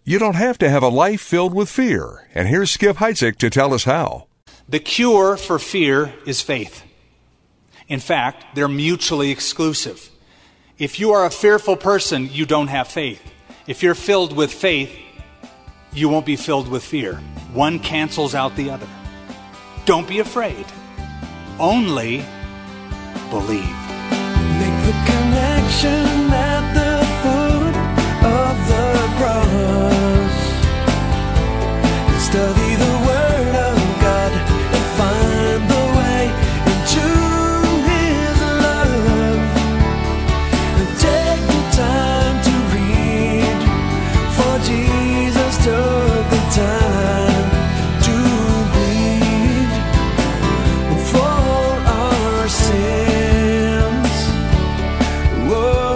You don't have to have a life filled with fear. And here's Skip Heitzig to tell us how. The cure for fear is faith. In fact, they're mutually exclusive. If you are a fearful person, you don't have faith. If you're filled with faith, you won't be filled with fear. One cancels out the other. Don't be afraid. Only believe. Make the connection at the foot of the cross. Study the Word of God and find the way into His love. And take the time to read, for Jesus took the time to bleed for our sins. Whoa,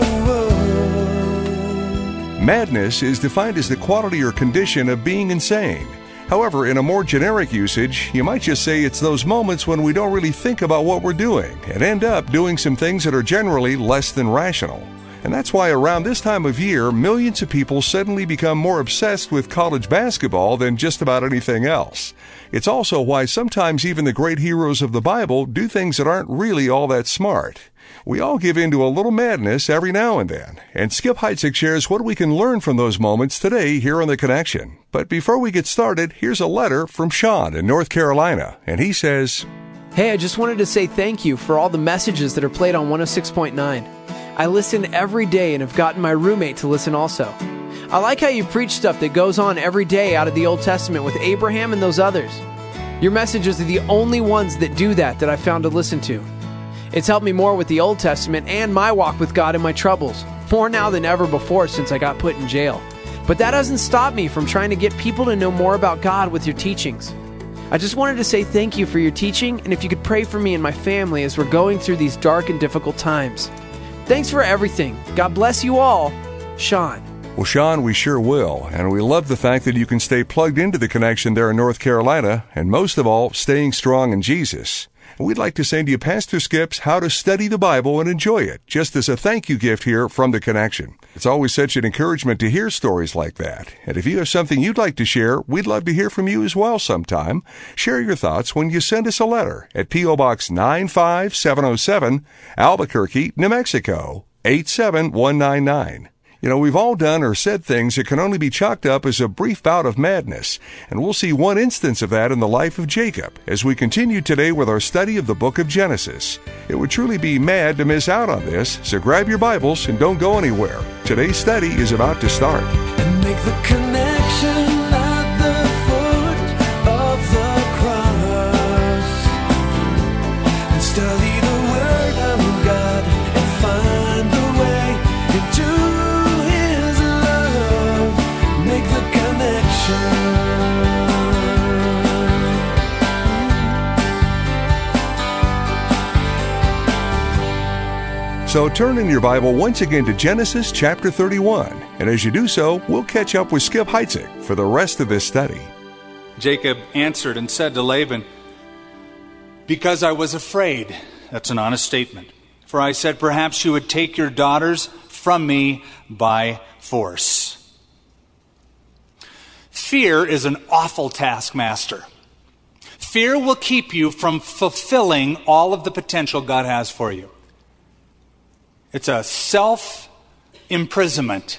whoa. Madness is defined as the quality or condition of being insane. However, in a more generic usage, you might just say it's those moments when we don't really think about what we're doing and end up doing some things that are generally less than rational. And that's why around this time of year, millions of people suddenly become more obsessed with college basketball than just about anything else. It's also why sometimes even the great heroes of the Bible do things that aren't really all that smart. We all give in to a little madness every now and then, and Skip Heitzig shares what we can learn from those moments today here on The Connection. But before we get started, here's a letter from Sean in North Carolina, and he says, Hey, I just wanted to say thank you for all the messages that are played on 106.9. I listen every day and have gotten my roommate to listen also. I like how you preach stuff that goes on every day out of the Old Testament with Abraham and those others. Your messages are the only ones that do that I found to listen to. It's helped me more with the Old Testament and my walk with God in my troubles, more now than ever before since I got put in jail. But that doesn't stop me from trying to get people to know more about God with your teachings. I just wanted to say thank you for your teaching, and if you could pray for me and my family as we're going through these dark and difficult times. Thanks for everything. God bless you all. Sean. Well, Sean, we sure will, and we love the fact that you can stay plugged into The Connection there in North Carolina, and most of all, staying strong in Jesus. We'd like to send you Pastor Skip's How to Study the Bible and Enjoy It, just as a thank you gift here from The Connection. It's always such an encouragement to hear stories like that. And if you have something you'd like to share, we'd love to hear from you as well sometime. Share your thoughts when you send us a letter at P.O. Box 95707, Albuquerque, New Mexico, 87199. You know, we've all done or said things that can only be chalked up as a brief bout of madness, and we'll see one instance of that in the life of Jacob as we continue today with our study of the book of Genesis. It would truly be mad to miss out on this, so grab your Bibles and don't go anywhere. Today's study is about to start. And make the connection at the foot of the cross. And study the Word of God and find the way into His love. Make the connection. So turn in your Bible once again to Genesis chapter 31. And as you do so, we'll catch up with Skip Heitzig for the rest of this study. Jacob answered and said to Laban, Because I was afraid. That's an honest statement. For I said, perhaps you would take your daughters from me by force. Fear is an awful taskmaster. Fear will keep you from fulfilling all of the potential God has for you. It's a self-imprisonment.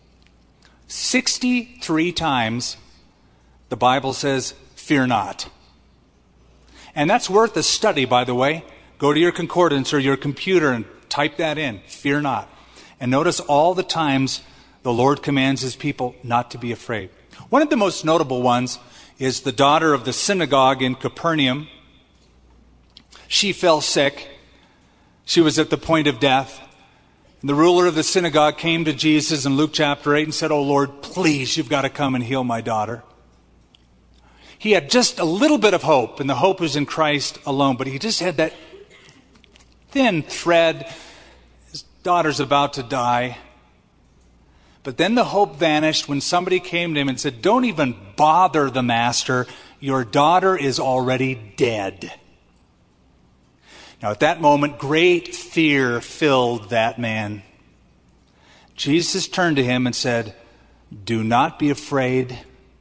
63 times the Bible says, fear not. And that's worth a study, by the way. Go to your concordance or your computer and type that in, fear not. And notice all the times the Lord commands His people not to be afraid. One of the most notable ones is the daughter of the synagogue in Capernaum. She fell sick. She was at the point of death. And the ruler of the synagogue came to Jesus in Luke chapter 8 and said, Oh Lord, please, you've got to come and heal my daughter. He had just a little bit of hope, and the hope was in Christ alone, but he just had that thin thread. His daughter's about to die. But then the hope vanished when somebody came to him and said, Don't even bother the master. Your daughter is already dead. Now, at that moment, great fear filled that man. Jesus turned to him and said, Do not be afraid,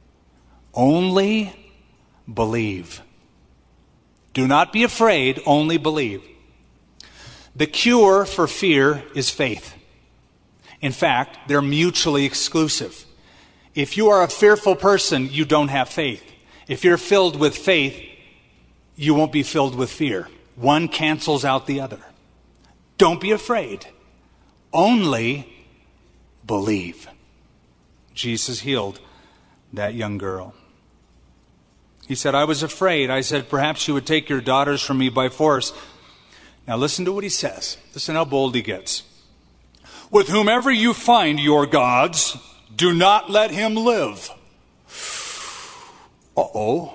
only believe. Do not be afraid, only believe. The cure for fear is faith. In fact, they're mutually exclusive. If you are a fearful person, you don't have faith. If you're filled with faith, you won't be filled with fear. One cancels out the other. Don't be afraid. Only believe. Jesus healed that young girl. He said, I was afraid. I said, perhaps you would take your daughters from me by force. Now listen to what he says. Listen how bold he gets. With whomever you find your gods, do not let him live. Uh-oh.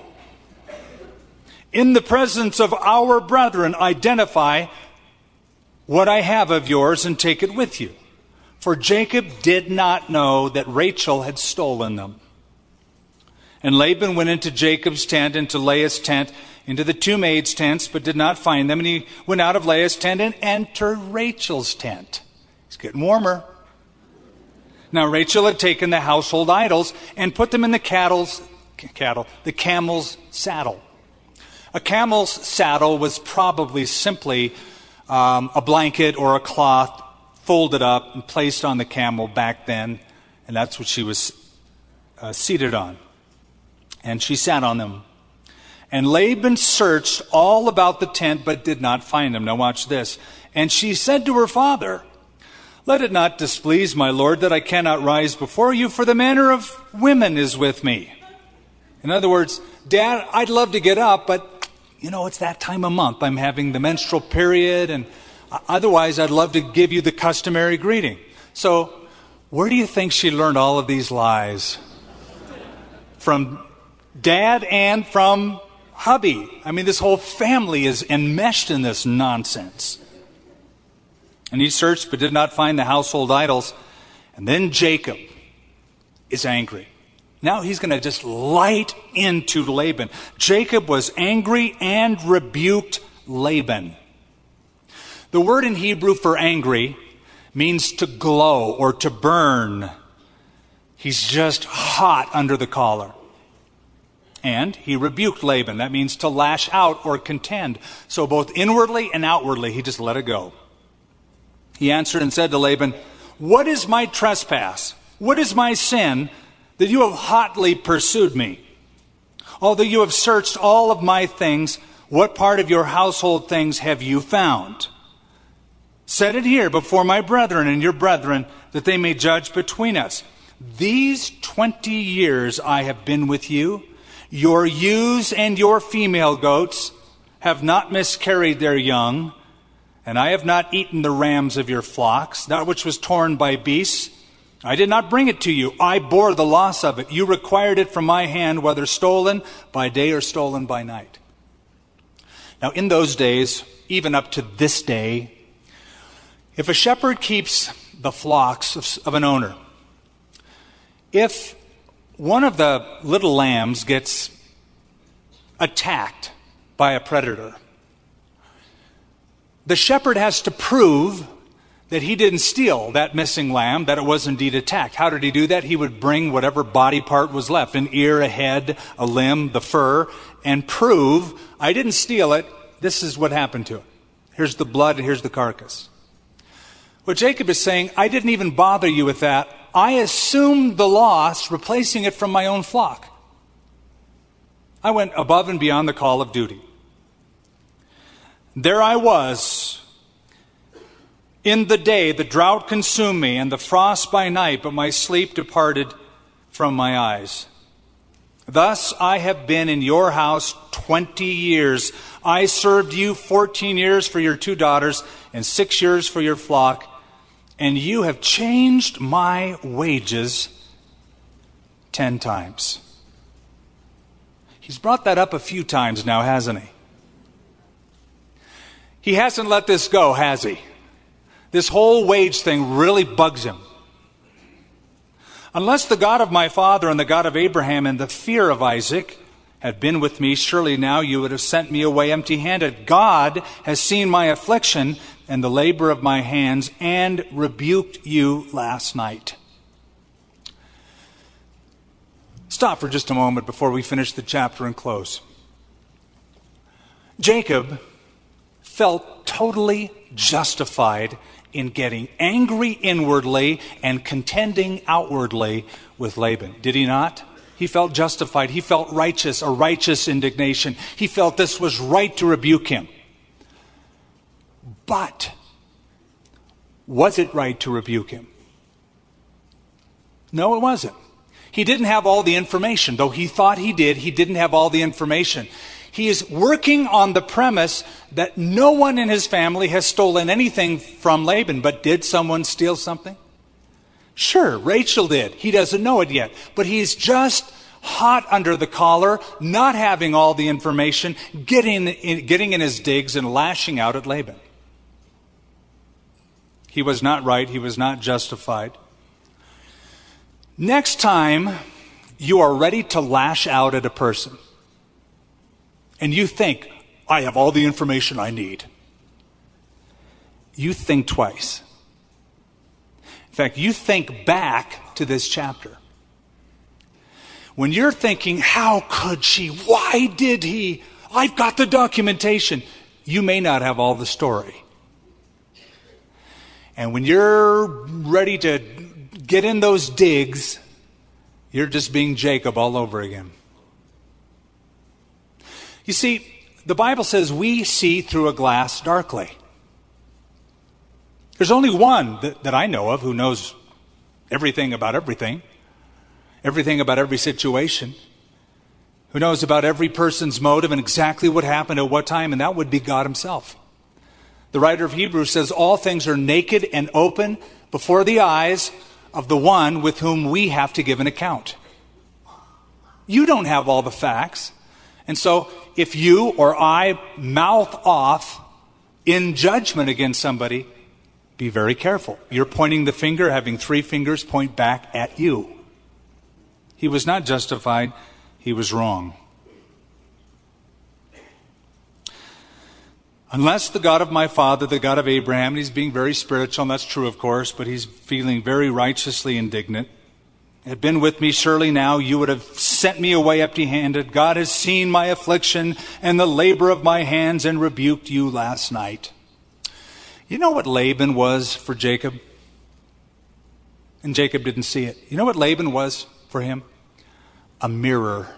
In the presence of our brethren, identify what I have of yours and take it with you. For Jacob did not know that Rachel had stolen them. And Laban went into Jacob's tent, into Leah's tent, into the two maids' tents, but did not find them. And he went out of Leah's tent and entered Rachel's tent. It's getting warmer. Now Rachel had taken the household idols and put them in the camel's saddle. A camel's saddle was probably simply a blanket or a cloth folded up and placed on the camel back then, and that's what she was seated on. And she sat on them. And Laban searched all about the tent, but did not find them. Now watch this. And she said to her father, let it not displease my lord that I cannot rise before you, for the manner of women is with me. In other words, Dad, I'd love to get up, but it's that time of month. I'm having the menstrual period, and otherwise I'd love to give you the customary greeting. So where do you think she learned all of these lies? From Dad and from hubby. I mean, this whole family is enmeshed in this nonsense. And he searched but did not find the household idols. And then Jacob is angry. Now he's going to just light into Laban. Jacob was angry and rebuked Laban. The word in Hebrew for angry means to glow or to burn. He's just hot under the collar. And he rebuked Laban. That means to lash out or contend. So both inwardly and outwardly, he just let it go. He answered and said to Laban, what is my trespass? What is my sin that you have hotly pursued me? Although you have searched all of my things, what part of your household things have you found? Set it here before my brethren and your brethren, that they may judge between us. These 20 years I have been with you. Your ewes and your female goats have not miscarried their young, and I have not eaten the rams of your flocks, that which was torn by beasts. I did not bring it to you. I bore the loss of it. You required it from my hand, whether stolen by day or stolen by night. Now, in those days, even up to this day, if a shepherd keeps the flocks of an owner, if one of the little lambs gets attacked by a predator, the shepherd has to prove that he didn't steal that missing lamb, that it was indeed attacked. How did he do that? He would bring whatever body part was left, an ear, a head, a limb, the fur, and prove, I didn't steal it, this is what happened to it. Here's the blood and here's the carcass. What Jacob is saying, I didn't even bother you with that. I assumed the loss, replacing it from my own flock. I went above and beyond the call of duty. There I was. In the day, the drought consumed me, and the frost by night, but my sleep departed from my eyes. Thus I have been in your house 20 years. I served you 14 years for your 2 daughters, and 6 years for your flock. And you have changed my wages 10 times. He's brought that up a few times now, hasn't he? He hasn't let this go, has he? This whole wage thing really bugs him. Unless the God of my father and the God of Abraham and the fear of Isaac had been with me, surely now you would have sent me away empty-handed. God has seen my affliction and the labor of my hands and rebuked you last night. Stop for just a moment before we finish the chapter and close. Jacob felt totally justified in getting angry inwardly and contending outwardly with Laban. Did he not? He felt justified. He felt righteous, a righteous indignation. He felt this was right to rebuke him. But was it right to rebuke him? No, it wasn't. He didn't have all the information. Though he thought he did, he didn't have all the information. He is working on the premise that no one in his family has stolen anything from Laban. But did someone steal something? Sure, Rachel did. He doesn't know it yet. But he's just hot under the collar, not having all the information, getting in his digs and lashing out at Laban. He was not right. He was not justified. Next time you are ready to lash out at a person, and you think, I have all the information I need, you think twice. In fact, you think back to this chapter. When you're thinking, how could she? Why did he? I've got the documentation. You may not have all the story. And when you're ready to get in those digs, you're just being Jacob all over again. You see, the Bible says we see through a glass darkly. There's only one that I know of who knows everything about everything about every situation, who knows about every person's motive and exactly what happened at what time, and that would be God himself. The writer of Hebrews says all things are naked and open before the eyes of the one with whom we have to give an account. You don't have all the facts. And so if you or I mouth off in judgment against somebody, be very careful. You're pointing the finger, having three fingers point back at you. He was not justified. He was wrong. Unless the God of my father, the God of Abraham, and he's being very spiritual, and that's true, of course, but he's feeling very righteously indignant, had been with me, surely now you would have sent me away empty-handed. God has seen my affliction and the labor of my hands and rebuked you last night. You know what Laban was for Jacob? And Jacob didn't see it. You know what Laban was for him? A mirror.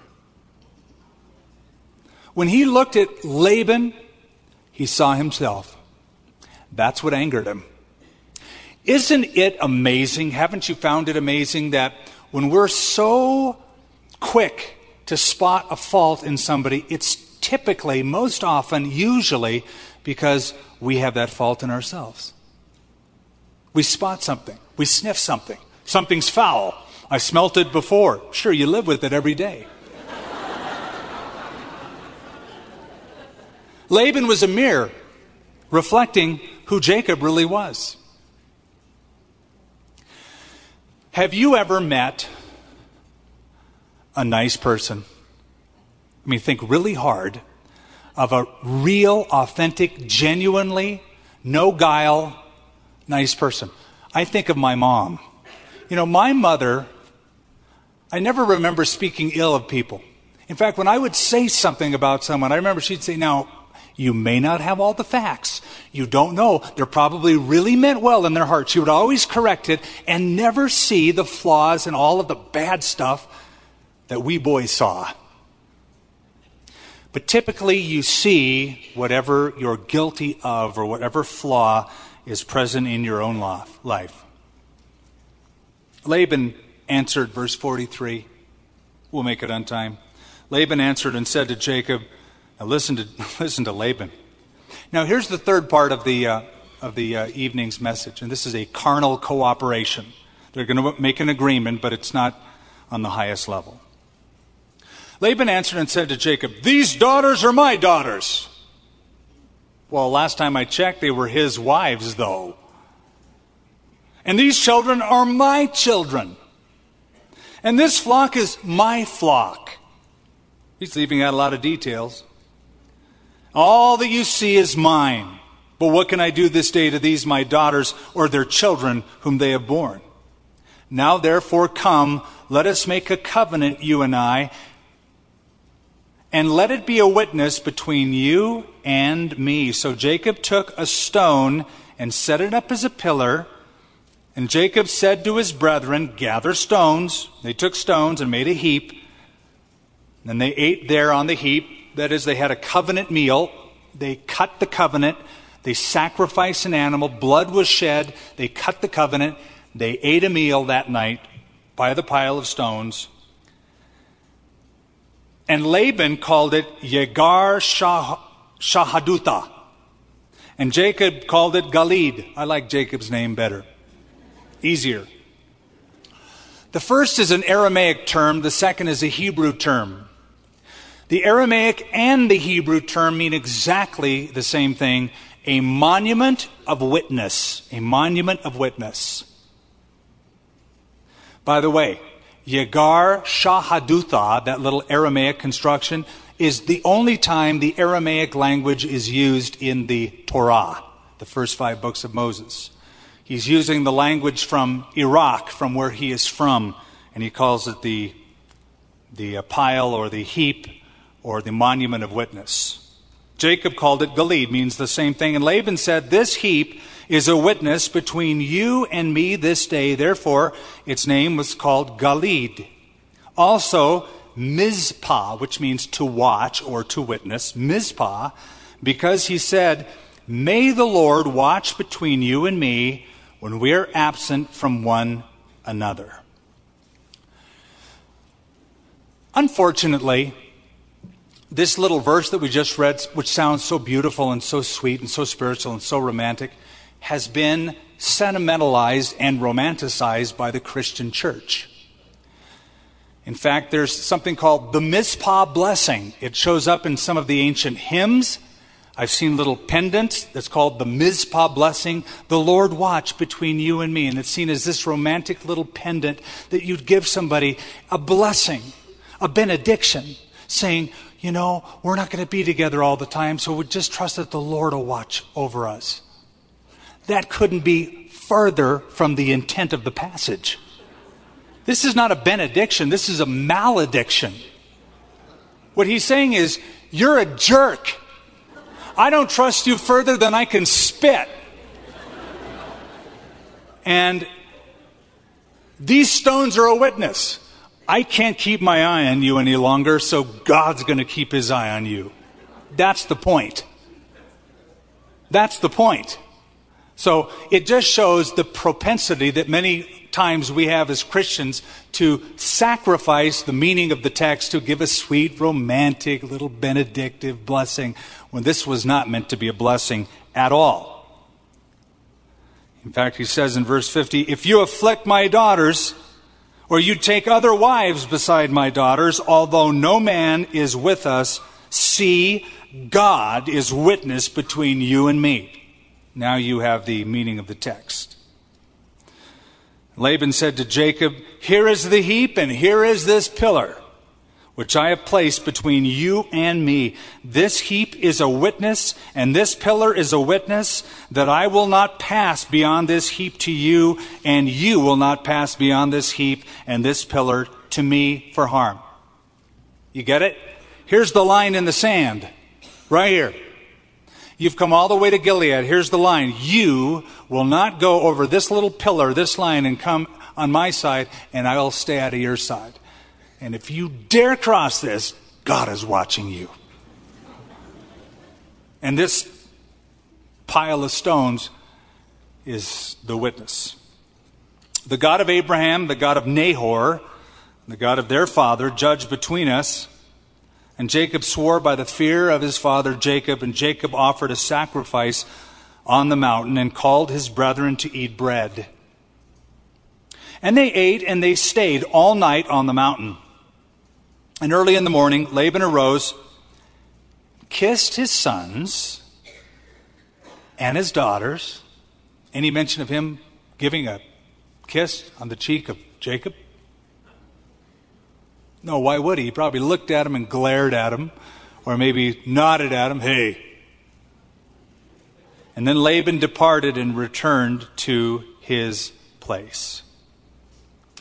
When he looked at Laban, he saw himself. That's what angered him. Isn't it amazing? Haven't you found it amazing that when we're so quick to spot a fault in somebody, it's typically, most often, usually, because we have that fault in ourselves. We spot something. We sniff something. Something's foul. I smelt it before. Sure, you live with it every day. Laban was a mirror reflecting who Jacob really was. Have you ever met a nice person? I mean, think really hard of a real, authentic, genuinely, no guile, nice person. I think of my mom. You know, my mother, I never remember speaking ill of people. In fact, when I would say something about someone, I remember she'd say, now, you may not have all the facts. You don't know. They're probably really meant well in their heart. She would always correct it and never see the flaws and all of the bad stuff that we boys saw. But typically you see whatever you're guilty of or whatever flaw is present in your own life. Laban answered, verse 43. We'll make it on time. Laban answered and said to Jacob, now listen to Laban. Now here's the third part of the evening's message, and this is a carnal cooperation. They're going to make an agreement, but it's not on the highest level. Laban answered and said to Jacob, these daughters are my daughters. Well, last time I checked, they were his wives, though. And these children are my children. And this flock is my flock. He's leaving out a lot of details. All that you see is mine. But what can I do this day to these my daughters or their children whom they have borne? Now therefore come, let us make a covenant, you and I, and let it be a witness between you and me. So Jacob took a stone and set it up as a pillar. And Jacob said to his brethren, gather stones. They took stones and made a heap. And they ate there on the heap. That is, they had a covenant meal. They cut the covenant. They sacrificed an animal. Blood was shed. They cut the covenant. They ate a meal that night by the pile of stones. And Laban called it Yegar Shahadutha. And Jacob called it Galid. I like Jacob's name better. Easier. The first is an Aramaic term. The second is a Hebrew term. The Aramaic and the Hebrew term mean exactly the same thing. A monument of witness. A monument of witness. By the way, Yegar Shahadutha, that little Aramaic construction, is the only time the Aramaic language is used in the Torah, the first 5 books of Moses. He's using the language from Iraq, from where he is from, and he calls it the pile or the heap or the monument of witness. Jacob called it Galid, means the same thing. And Laban said, this heap is a witness between you and me this day. Therefore, its name was called Galid. Also, Mizpah, which means to watch or to witness, Mizpah, because he said, may the Lord watch between you and me when we are absent from one another. Unfortunately, this little verse that we just read, which sounds so beautiful and so sweet and so spiritual and so romantic, has been sentimentalized and romanticized by the Christian church. In fact, there's something called the Mizpah blessing. It shows up in some of the ancient hymns. I've seen little pendants that's called the Mizpah blessing. The Lord watch between you and me. And it's seen as this romantic little pendant that you'd give somebody a blessing, a benediction, saying, you know, we're not going to be together all the time, so we just trust that the Lord will watch over us. That couldn't be further from the intent of the passage. This is not a benediction. This is a malediction. What he's saying is, you're a jerk. I don't trust you further than I can spit. And these stones are a witness. I can't keep my eye on you any longer, so God's going to keep his eye on you. That's the point. That's the point. So it just shows the propensity that many times we have as Christians to sacrifice the meaning of the text to give a sweet, romantic, little benedictive blessing when this was not meant to be a blessing at all. In fact, he says in verse 50, if you afflict my daughters, or you take other wives beside my daughters, although no man is with us, see, God is witness between you and me. Now you have the meaning of the text. Laban said to Jacob, here is the heap and here is this pillar, which I have placed between you and me. This heap is a witness, and this pillar is a witness that I will not pass beyond this heap to you, and you will not pass beyond this heap and this pillar to me for harm. You get it? Here's the line in the sand, right here. You've come all the way to Gilead. Here's the line. You will not go over this little pillar, this line, and come on my side, and I will stay out of your side. And if you dare cross this, God is watching you. And this pile of stones is the witness. The God of Abraham, the God of Nahor, the God of their father, judged between us. And Jacob swore by the fear of his father Jacob, and Jacob offered a sacrifice on the mountain and called his brethren to eat bread. And they ate and they stayed all night on the mountain. And early in the morning, Laban arose, kissed his sons and his daughters. Any mention of him giving a kiss on the cheek of Jacob? No, why would he? He probably looked at him and glared at him, or maybe nodded at him, hey. And then Laban departed and returned to his place.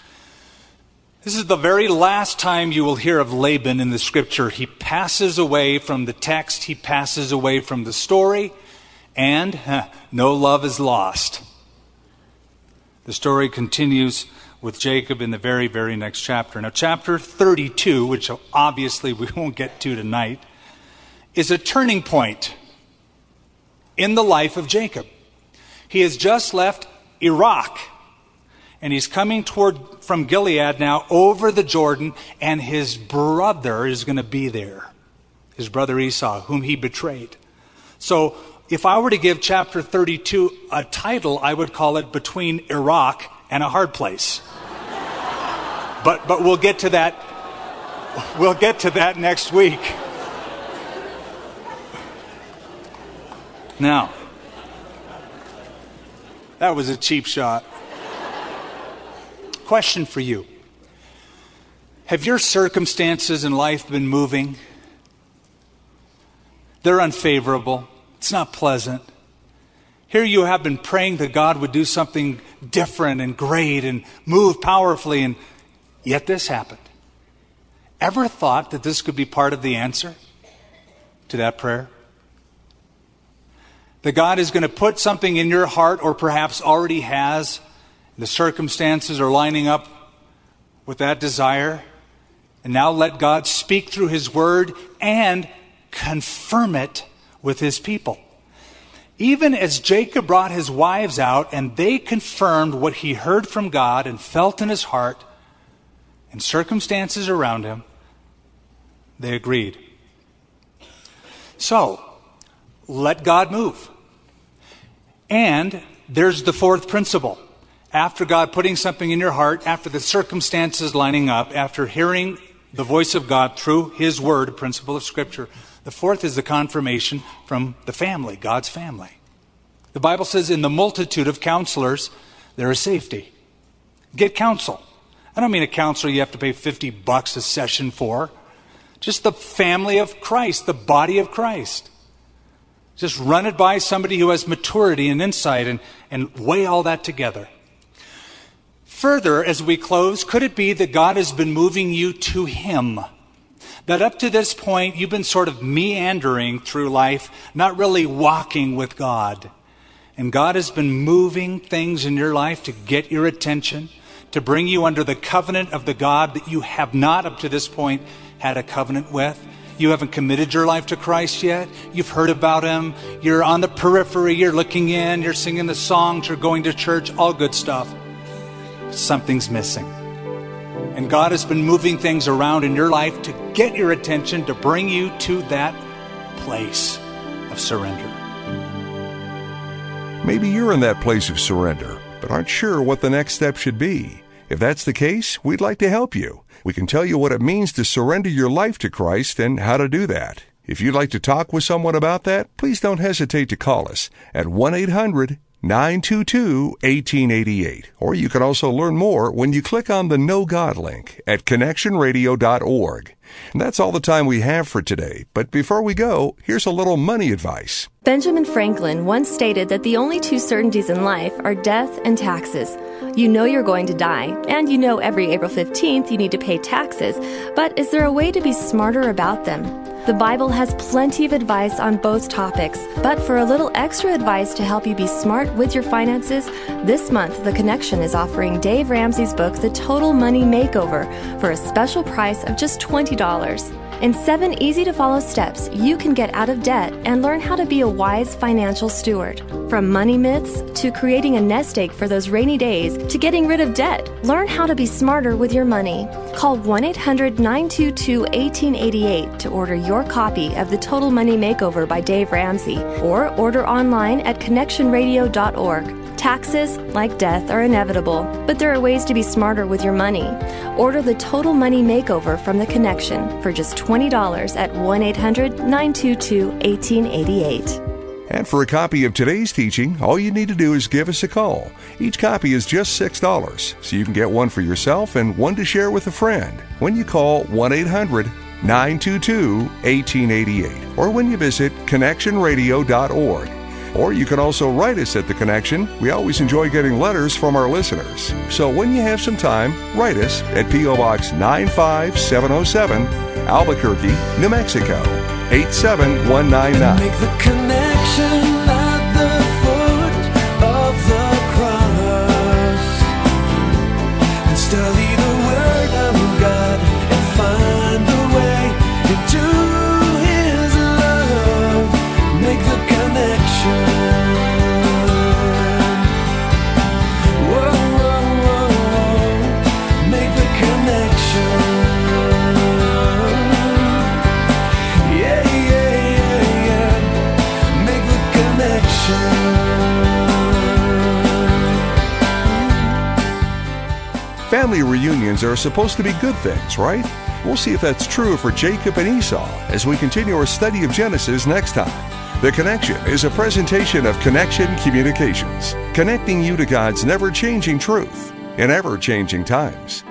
This is the very last time you will hear of Laban in the scripture. He passes away from the text, he passes away from the story, and no love is lost. The story continues with Jacob in the very, very next chapter. Now, chapter 32, which obviously we won't get to tonight, is a turning point in the life of Jacob. He has just left Iraq, and he's coming from Gilead now over the Jordan, and his brother is going to be there. His brother Esau, whom he betrayed. So if I were to give chapter 32 a title, I would call it Between Iraq and a Hard Place. But we'll get to that. We'll get to that next week. Now, that was a cheap shot. Question for you. Have your circumstances in life been moving? They're unfavorable. It's not pleasant. Here you have been praying that God would do something different and great and move powerfully, and yet this happened. Ever thought that this could be part of the answer to that prayer? That God is going to put something in your heart, or perhaps already has. The circumstances are lining up with that desire. And now let God speak through His Word and confirm it with His people. Even as Jacob brought his wives out and they confirmed what he heard from God and felt in his heart and circumstances around him, they agreed. So, let God move. And there's the fourth principle. After God putting something in your heart, after the circumstances lining up, after hearing the voice of God through His Word, a principle of Scripture, the fourth is the confirmation from the family, God's family. The Bible says in the multitude of counselors, there is safety. Get counsel. I don't mean a counselor you have to pay $50 a session for. Just the family of Christ, the body of Christ. Just run it by somebody who has maturity and insight and weigh all that together. Further, as we close, could it be that God has been moving you to Him? That up to this point, you've been sort of meandering through life, not really walking with God. And God has been moving things in your life to get your attention, to bring you under the covenant of the God that you have not up to this point had a covenant with. You haven't committed your life to Christ yet. You've heard about Him. You're on the periphery. You're looking in. You're singing the songs. You're going to church. All good stuff. Something's missing. And God has been moving things around in your life to get your attention, to bring you to that place of surrender. Maybe you're in that place of surrender, but aren't sure what the next step should be. If that's the case, we'd like to help you. We can tell you what it means to surrender your life to Christ and how to do that. If you'd like to talk with someone about that, please don't hesitate to call us at 1-800-922-1888. Or you can also learn more when you click on the Know God link at connectionradio.org. And that's all the time we have for today. But before we go, here's a little money advice. Benjamin Franklin once stated that the only two certainties in life are death and taxes. You know you're going to die, and you know every April 15th you need to pay taxes, but is there a way to be smarter about them? The Bible has plenty of advice on both topics, but for a little extra advice to help you be smart with your finances, this month The Connection is offering Dave Ramsey's book, The Total Money Makeover, for a special price of just $20. In 7 easy-to-follow steps, you can get out of debt and learn how to be a wise financial steward. From money myths to creating a nest egg for those rainy days to getting rid of debt, learn how to be smarter with your money. Call 1-800-922-1888 to order your copy of The Total Money Makeover by Dave Ramsey, or order online at connectionradio.org. Taxes, like death, are inevitable, but there are ways to be smarter with your money. Order The Total Money Makeover from The Connection for just $20 at 1-800-922-1888. And for a copy of today's teaching, all you need to do is give us a call. Each copy is just $6, so you can get one for yourself and one to share with a friend when you call 1-800-922-1888 or when you visit connectionradio.org. Or you can also write us at The Connection. We always enjoy getting letters from our listeners. So when you have some time, write us at P.O. Box 95707, Albuquerque, New Mexico, 87199. Make the connection at the foot of the cross, and study the Word of God and find the way into His love. Make the connection. Whoa, whoa, whoa, whoa. Make the connection. Yeah, yeah, yeah, yeah. Make the connection. Family reunions are supposed to be good things, right? We'll see if that's true for Jacob and Esau as we continue our study of Genesis next time. The Connection is a presentation of Connection Communications, connecting you to God's never-changing truth in ever-changing times.